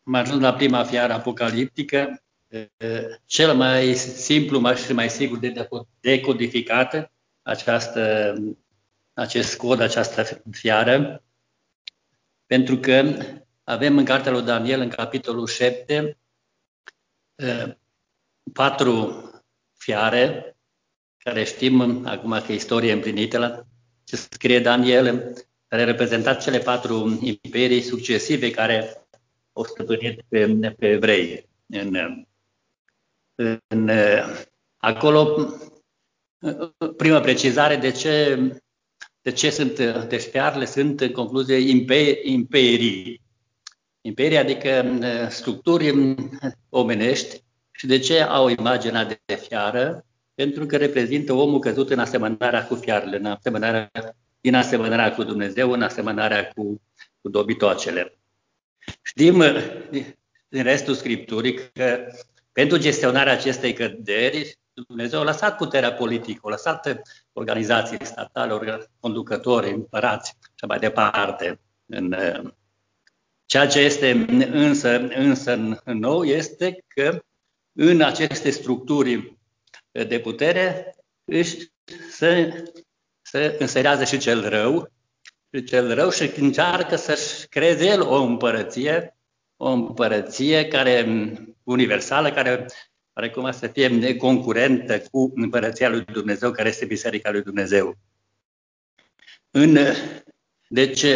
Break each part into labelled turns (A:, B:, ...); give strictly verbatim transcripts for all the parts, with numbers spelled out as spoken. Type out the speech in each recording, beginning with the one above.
A: am ajuns la prima fiară apocaliptică, cel mai simplu și mai sigur de decodificată această, acest cod, această fiară, pentru că avem în cartea lui Daniel, în capitolul șapte, patru fiare, care știm acum că e istorie împlinită la ce scrie Daniel, care reprezentat cele patru imperii succesive care au stăpânit pe, pe evrei. În, în, acolo, prima precizare, de ce, de ce sunt, deci fiarele sunt în concluzie imperii. Imperii, adică structuri omenești. Și de ce au imaginea de fiară? Pentru că reprezintă omul căzut în asemănarea cu fiarele, în asemănarea, din asemănarea cu Dumnezeu, în asemănarea cu, cu dobitoacele. Știm din restul Scripturii că pentru gestionarea acestei căderi, Dumnezeu a lăsat puterea politică, a lăsat organizații statale, conducători, împărați și mai departe. În, ceea ce este însă, însă nou este că în aceste structuri de putere își se, se înserează și cel rău, și cel rău și încearcă să-și creeze el o împărăție, o împărăție care, universală, care are cum să fie concurentă cu împărăția lui Dumnezeu, care este Biserica lui Dumnezeu. În, deci,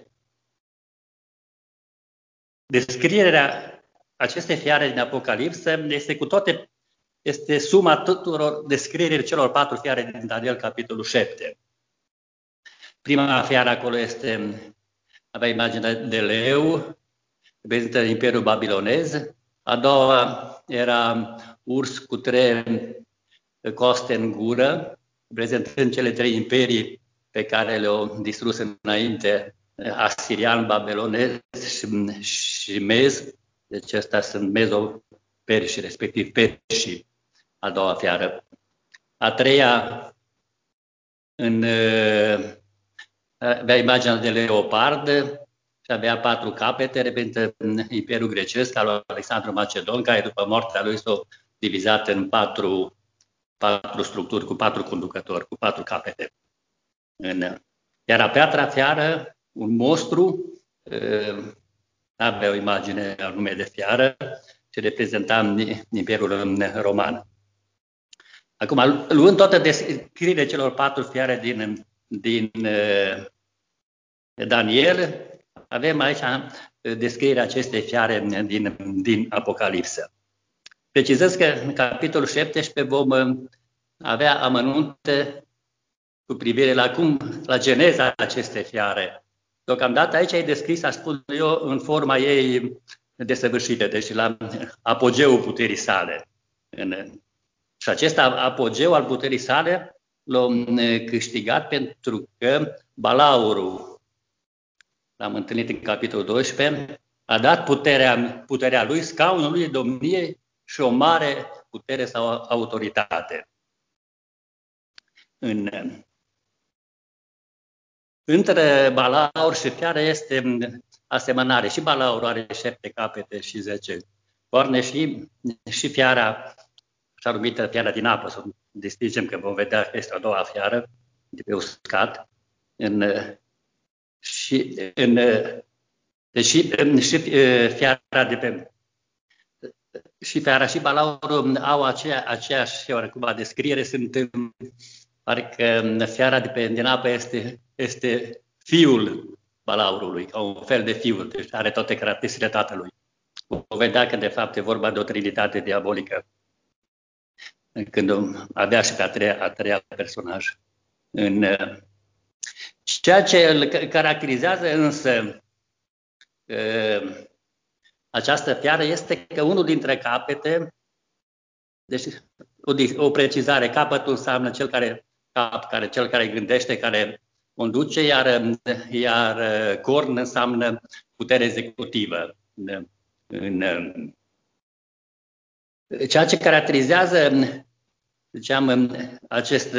A: descrierea acestei fiare din Apocalipsă este cu toate, este suma tuturor descrierii celor patru fiare din Daniel, capitolul șapte. Prima fiară acolo este, avea imaginea de leu, reprezintă Imperiul Babilonez. A doua era urs cu trei coste în gură, reprezentând cele trei imperii pe care le-au distrus înainte, asirian, babilonez și, și mez. Deci ăsta sunt mezo-perși, respectiv perși, a doua fiară. A treia, în, avea imaginea de leopard și avea patru capete, reprezintă Imperiul Grecesc al lui Alexandru Macedon, care după moartea lui s-a divizat în patru, patru structuri, cu patru conducători, cu patru capete. În, iar a patra fiară, un monstru, avea o imagine al nume de fiară, ce reprezenta Imperiul Roman. Acum, luând toată descrierea celor patru fiare din, din uh, Daniel, avem aici descrierea acestei fiare din, din Apocalipsă. Precizez că în capitolul șaptesprezece vom avea amănunte cu privire la cum, la geneza acestei fiare. Deocamdată aici e descris, aș spune eu, în forma ei desăvârșită, deci la apogeul puterii sale. În, și acest apogeu al puterii sale l-a câștigat pentru că Balaurul, l-am întâlnit în capitolul doisprezece, a dat puterea, puterea lui, scaunul lui de domnie și o mare putere sau autoritate. În, între Balaur și fiară este asemănare. Și Balaur are șapte capete și zece corne și, și fiara, așa numită fiara din apă, să distingem că vom vedea că este a doua fiară de pe uscat. În, și, în, și, și fiara de pe și fiara și Balaurul au aceea, aceeași oarecum descriere, sunt parcă fiara de pe din apă este, este fiul Balaurului, ca un fel de fiul, deci are toate caracteristicile tatălui. O vedea că de fapt e vorba de o trinitate diabolică, când avea și pe a treia, a treia personaj. În, ceea ce îl caracterizează însă această fiară este că unul dintre capete, deci o, o precizare, capătul înseamnă cel care, cap, care, cel care gândește, care conduce, iar, iar corn înseamnă putere executivă. În, în, ceea ce caracterizează, ziceam, acest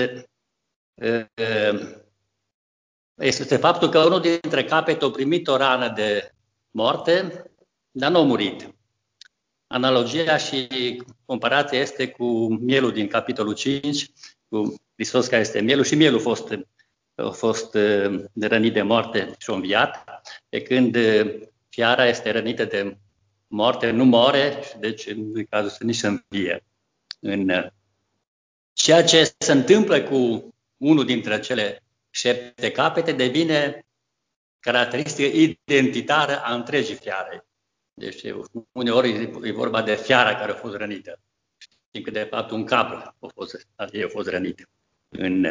A: este faptul că unul dintre capete a primit o rană de moarte dar nu a murit. Analogia și comparația este cu mielul din capitolul cinci, cu Hristos care este mielul, și mielul a fost, a fost rănit de moarte și a înviat, pe când fiara este rănită de moarte, nu moare și deci în cazul să nici să învie. În ceea ce se întâmplă cu unul dintre cele șapte capete devine caracteristică identitară a întregii fiare. Deci uneori e vorba de fiara care a fost rănită. Știm că de fapt un cap a fost, a fost rănit. În,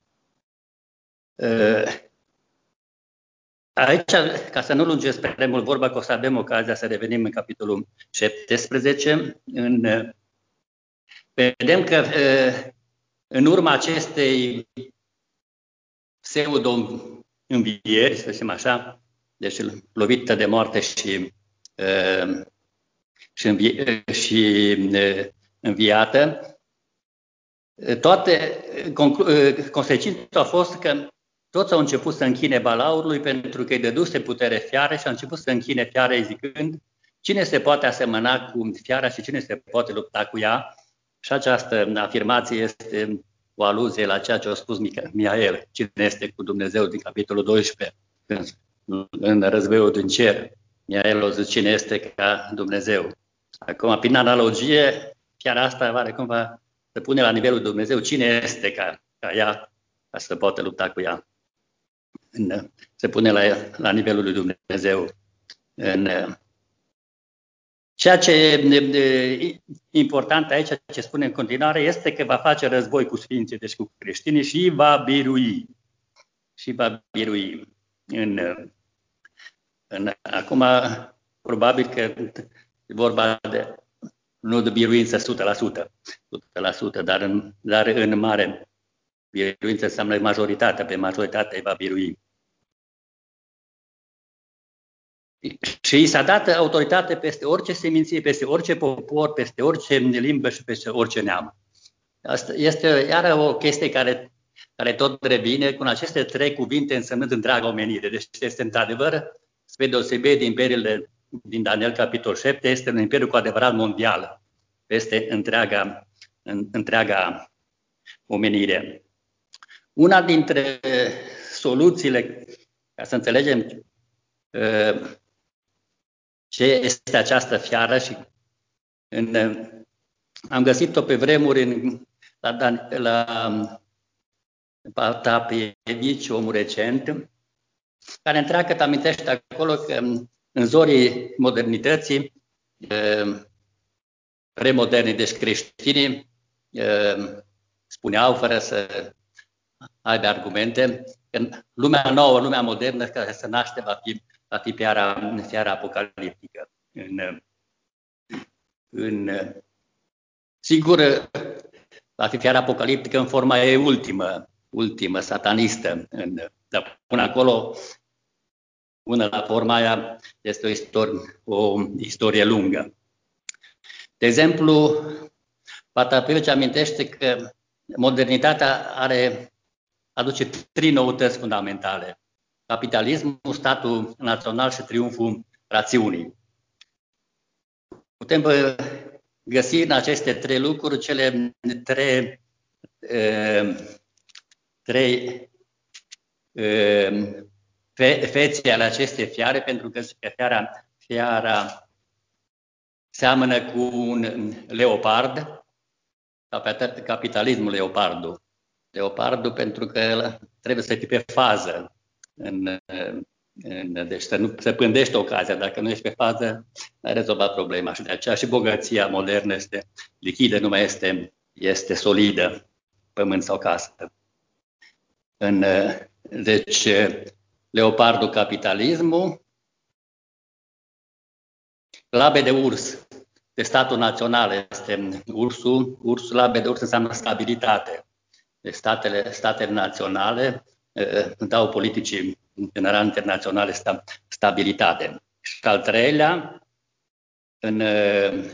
A: uh, aici, ca să nu lungesc prea mult vorba, că o să avem ocazia să revenim în capitolul șaptesprezece, în, uh, vedem că uh, în urma acestei pseudo-învieri, să zicem așa, deci lovită de moarte și Uh, și, învi- și uh, înviată, toate conclu- consecința a fost că toți au început să închine balaurului pentru că îi dăduse putere fiare și au început să închine fiarei zicând cine se poate asemăna cu fiara și cine se poate lupta cu ea. Și această afirmație este o aluzie la ceea ce a spus Mihael, cine este cu Dumnezeu din capitolul doisprezece, în războiul din cer. Mihael o zice cine este ca Dumnezeu. Acum, prin analogie, chiar asta va cumva să pune la nivelul Dumnezeu cine este ca, ca ea, ca să poată lupta cu ea. În, se pune la, la nivelul lui Dumnezeu. În, ceea ce e important aici, ce spune în continuare, este că va face război cu sfinții, deci cu creștinii, și va birui. Și va birui. În, în, acum, probabil că e vorba de, nu de biruință o sută la sută, o sută la sută, dar în, dar în mare biruință înseamnă majoritatea, pe majoritatea îi va birui. Și i s-a dat autoritate peste orice seminție, peste orice popor, peste orice limbă și peste orice neam. Asta este iară o chestie care, care tot revine cu aceste trei cuvinte însemnând întreaga omenire. Deci este într-adevăr, spre deosebire din imperiile din Daniel capitol șapte, este un imperiu cu adevărat mondial peste întreaga, în, întreaga omenire. Una dintre soluțiile, ca să înțelegem ce este această fiară, și în, am găsit-o pe vremuri în, la, la Patapievici, omul recent, care întreagă, te amintește acolo că în zorii modernității, premoderne, deci creștinii, spuneau, fără să aibă argumente, că lumea nouă, lumea modernă care se naște va fi, va fi fiara, fiara apocaliptică. În, în, sigur, va fi fiara apocaliptică în forma ei ultimă, ultimă, satanistă. În, dar până acolo, până la forma aia, este o istorie, o istorie lungă. De exemplu, Patapievici amintește că modernitatea are, aduce trei noutăți fundamentale. Capitalismul, statul național și triumful rațiunii. Putem găsi în aceste trei lucruri cele trei, uh, trei uh, fe, fețe ale acestei fiare, pentru că fiara, fiara seamănă cu un leopard, capitalismul leopardul. Leopardul pentru că trebuie să fii pe fază, în, în, deci să nu se pândește ocazia. Dacă nu ești pe fază, n-ai rezolvat problema. Și de aceea și bogăția modernă este lichidă, nu mai este, este solidă, pământ sau casă. În, deci, leopardul, capitalismul, labe de urs, de statul național este ursul, ursul, labe de urs înseamnă stabilitate. Deci statele, statele naționale uh, dau politicii în general internaționale sta, stabilitate. Și al treilea, în uh,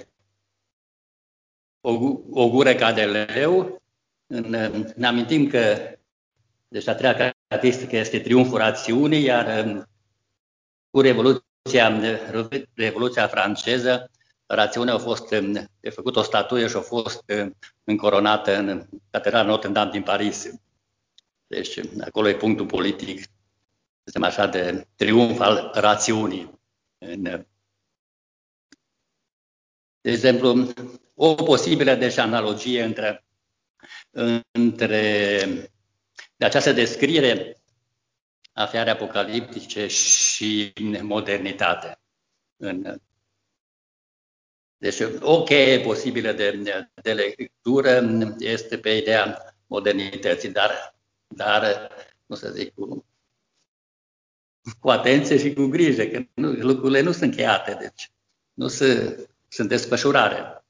A: o, o gură ca de leu, în, uh, ne amintim că deci a treia caracteristică este triumful rațiunii, iar uh, cu Revoluția Revoluția franceză, rațiunea a fost de făcut o statuie și a fost încoronată în Catedrala Notre-Dame din Paris. Deci acolo e punctul politic, să zicem așa, de triumf al rațiunii. De exemplu, o posibilă deci analogie între, între de această descriere a fiarei apocaliptice și modernitate. Deci o cheie posibilă de, de lectură este pe ideea modernității, dar, dar nu să zic, cu, cu atenție și cu grijă, că nu, lucrurile nu sunt încheiate, deci nu se, sunt desfășurare.